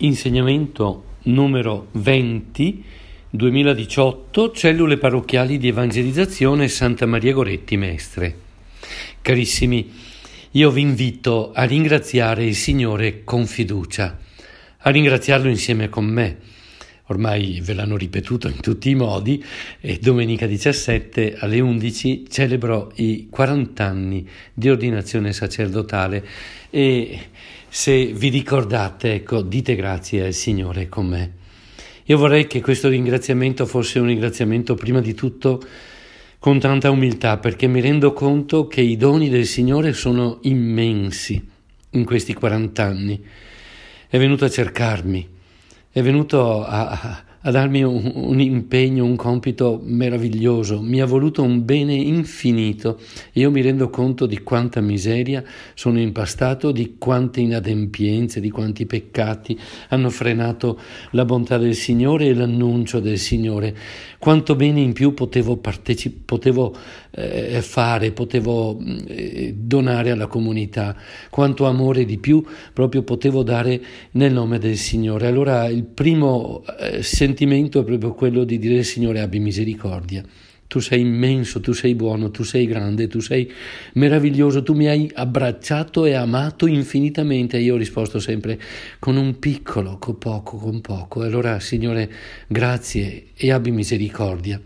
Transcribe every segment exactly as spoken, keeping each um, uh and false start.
Insegnamento numero venti, duemiladiciotto, Cellule Parrocchiali di Evangelizzazione Santa Maria Goretti Mestre. Carissimi, io vi invito a ringraziare il Signore con fiducia, a ringraziarlo insieme con me. Ormai ve l'hanno ripetuto in tutti i modi e domenica diciassette alle undici celebro i quaranta anni di ordinazione sacerdotale e se vi ricordate, ecco, dite grazie al Signore con me. Io vorrei che questo ringraziamento fosse un ringraziamento prima di tutto con tanta umiltà, perché mi rendo conto che i doni del Signore sono immensi in questi quaranta anni. È venuto a cercarmi, è venuto a, a, a darmi un, un impegno, un compito meraviglioso, mi ha voluto un bene infinito. Io mi rendo conto di quanta miseria sono impastato, di quante inadempienze, di quanti peccati hanno frenato la bontà del Signore e l'annuncio del Signore. Quanto bene in più potevo, partecip- potevo eh, fare, potevo eh, donare alla comunità, quanto amore di più proprio potevo dare nel nome del Signore. Allora il primo eh, sentimento è proprio quello di dire: Signore, abbi misericordia. Tu sei immenso, tu sei buono, tu sei grande, tu sei meraviglioso, tu mi hai abbracciato e amato infinitamente. E io ho risposto sempre con un piccolo, con poco, con poco. E allora, Signore, grazie e abbi misericordia.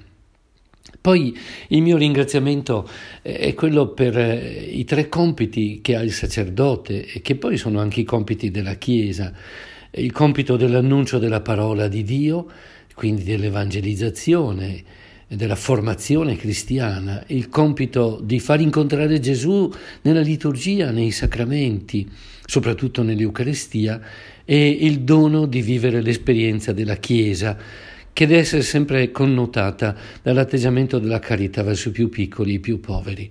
Poi il mio ringraziamento è quello per i tre compiti che ha il sacerdote e che poi sono anche i compiti della Chiesa. Il compito dell'annuncio della parola di Dio, quindi dell'evangelizzazione, della formazione cristiana, il compito di far incontrare Gesù nella liturgia, nei sacramenti, soprattutto nell'Eucaristia, e il dono di vivere l'esperienza della Chiesa, che deve essere sempre connotata dall'atteggiamento della carità verso i più piccoli e i più poveri.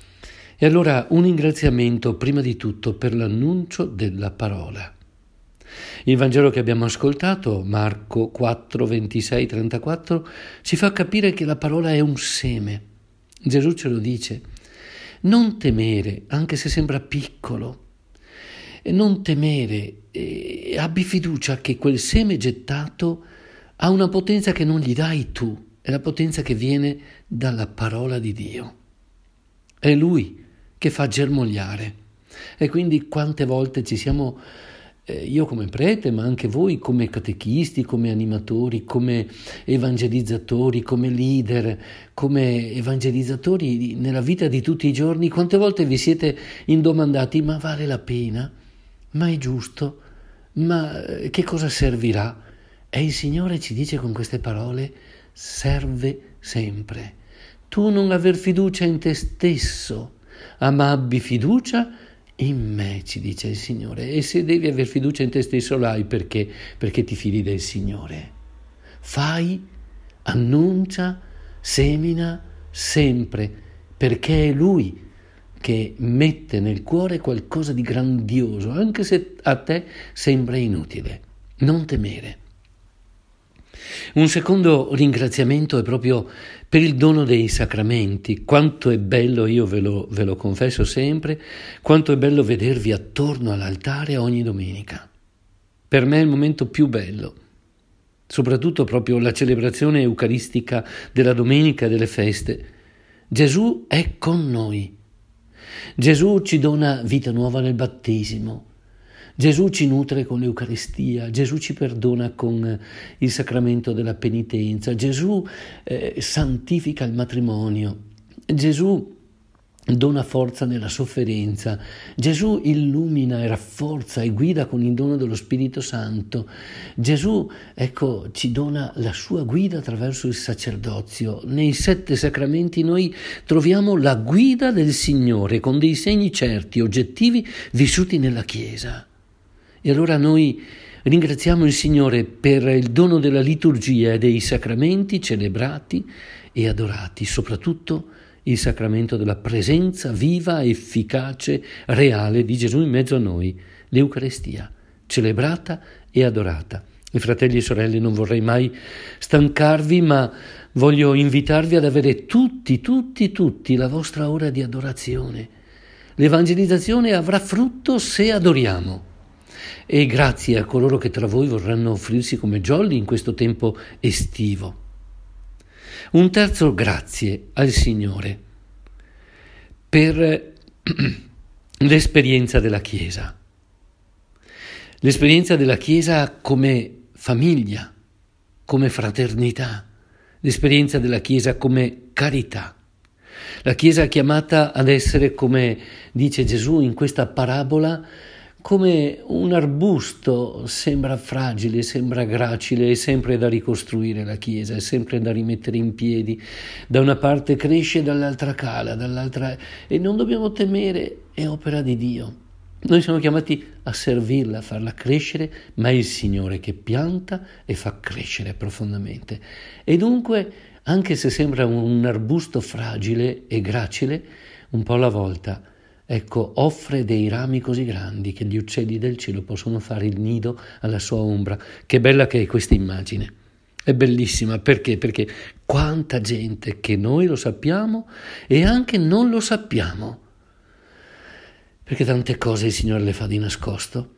E allora un ringraziamento prima di tutto per l'annuncio della parola. Il Vangelo che abbiamo ascoltato, Marco quattro, ventisei, trentaquattro, ci fa capire che la parola è un seme. Gesù ce lo dice: non temere, anche se sembra piccolo, non temere, eh, abbi fiducia che quel seme gettato ha una potenza che non gli dai tu, è la potenza che viene dalla parola di Dio. È Lui che fa germogliare. E quindi quante volte ci siamo... Io come prete, ma anche voi come catechisti, come animatori, come evangelizzatori, come leader, come evangelizzatori nella vita di tutti i giorni, quante volte vi siete indomandati: ma vale la pena? Ma è giusto? Ma che cosa servirà? E il Signore ci dice con queste parole: serve sempre. Tu non aver fiducia in te stesso, ma abbi fiducia in me, ci dice il Signore. E se devi aver fiducia in te stesso, l'hai perché? Perché ti fidi del Signore. Fai, annuncia, semina sempre, perché è Lui che mette nel cuore qualcosa di grandioso, anche se a te sembra inutile. Non temere. Un secondo ringraziamento è proprio per il dono dei sacramenti. Quanto è bello, io ve lo, ve lo confesso sempre, quanto è bello vedervi attorno all'altare ogni domenica. Per me è il momento più bello, soprattutto proprio la celebrazione eucaristica della domenica e delle feste. Gesù è con noi. Gesù ci dona vita nuova nel battesimo. Gesù ci nutre con l'Eucaristia, Gesù ci perdona con il sacramento della penitenza, Gesù eh, santifica il matrimonio, Gesù dona forza nella sofferenza, Gesù illumina e rafforza e guida con il dono dello Spirito Santo. Gesù, ecco, ci dona la sua guida attraverso il sacerdozio. Nei sette sacramenti noi troviamo la guida del Signore con dei segni certi, oggettivi, vissuti nella Chiesa. E allora noi ringraziamo il Signore per il dono della liturgia e dei sacramenti celebrati e adorati, soprattutto il sacramento della presenza viva, efficace, reale di Gesù in mezzo a noi, l'Eucaristia, celebrata e adorata. E fratelli e sorelle, non vorrei mai stancarvi, ma voglio invitarvi ad avere tutti, tutti, tutti la vostra ora di adorazione. L'evangelizzazione avrà frutto se adoriamo. e grazie a coloro che tra voi vorranno offrirsi come jolly in questo tempo estivo. Un terzo grazie al Signore per l'esperienza della Chiesa. L'esperienza della Chiesa come famiglia, come fraternità, l'esperienza della Chiesa come carità. La Chiesa è chiamata ad essere, come dice Gesù in questa parabola, come un arbusto. Sembra fragile, sembra gracile, è sempre da ricostruire la Chiesa, è sempre da rimettere in piedi. Da una parte cresce, dall'altra cala, dall'altra... e non dobbiamo temere, è opera di Dio. Noi siamo chiamati a servirla, a farla crescere, ma è il Signore che pianta e fa crescere profondamente. E dunque, anche se sembra un arbusto fragile e gracile, un po' alla volta, ecco, offre dei rami così grandi che gli uccelli del cielo possono fare il nido alla sua ombra. Che bella che è questa immagine. È bellissima, perché? Perché quanta gente che noi lo sappiamo e anche non lo sappiamo. Perché tante cose il Signore le fa di nascosto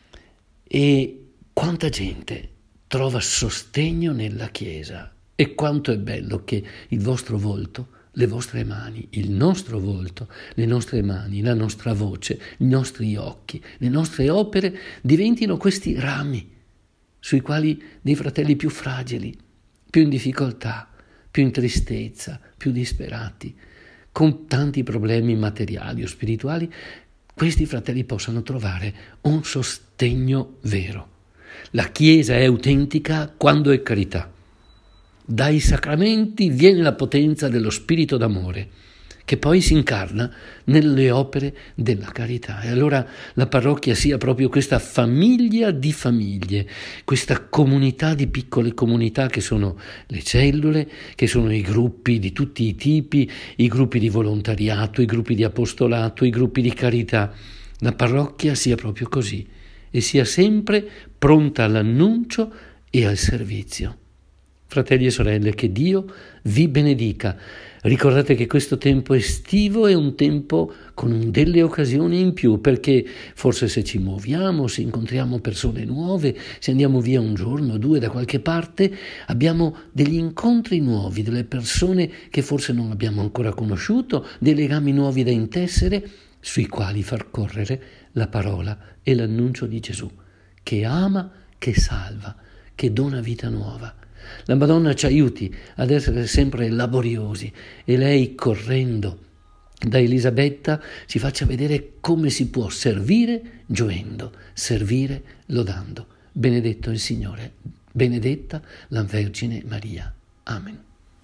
e quanta gente trova sostegno nella Chiesa e quanto è bello che il vostro volto, le vostre mani, il nostro volto, le nostre mani, la nostra voce, i nostri occhi, le nostre opere diventino questi rami sui quali dei fratelli più fragili, più in difficoltà, più in tristezza, più disperati, con tanti problemi materiali o spirituali, questi fratelli possano trovare un sostegno vero. La Chiesa è autentica quando è carità. Dai sacramenti viene la potenza dello spirito d'amore, che poi si incarna nelle opere della carità. E allora la parrocchia sia proprio questa famiglia di famiglie, questa comunità di piccole comunità che sono le cellule, che sono i gruppi di tutti i tipi, i gruppi di volontariato, i gruppi di apostolato, i gruppi di carità. La parrocchia sia proprio così e sia sempre pronta all'annuncio e al servizio. Fratelli e sorelle, che Dio vi benedica. Ricordate che questo tempo estivo è un tempo con delle occasioni in più, perché forse se ci muoviamo, se incontriamo persone nuove, se andiamo via un giorno o due da qualche parte, abbiamo degli incontri nuovi, delle persone che forse non abbiamo ancora conosciuto, dei legami nuovi da intessere, sui quali far correre la parola e l'annuncio di Gesù, che ama, che salva, che dona vita nuova. La Madonna ci aiuti ad essere sempre laboriosi e lei, correndo da Elisabetta, ci faccia vedere come si può servire gioendo, servire lodando. Benedetto il Signore, benedetta la Vergine Maria. Amen.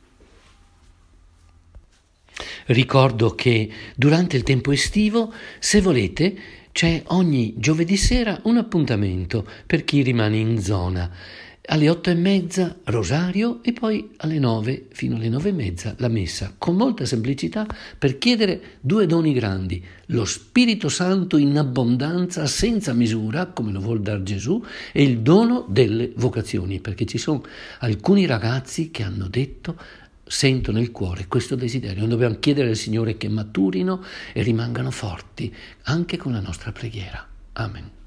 Ricordo che durante il tempo estivo, se volete, c'è ogni giovedì sera un appuntamento per chi rimane in zona. Alle otto e mezza rosario e poi alle nove fino alle nove e mezza la messa, con molta semplicità, per chiedere due doni grandi: lo Spirito Santo in abbondanza, senza misura, come lo vuol dar Gesù, e il dono delle vocazioni, perché ci sono alcuni ragazzi che hanno detto, sento nel cuore questo desiderio. Noi dobbiamo chiedere al Signore che maturino e rimangano forti anche con la nostra preghiera. Amen.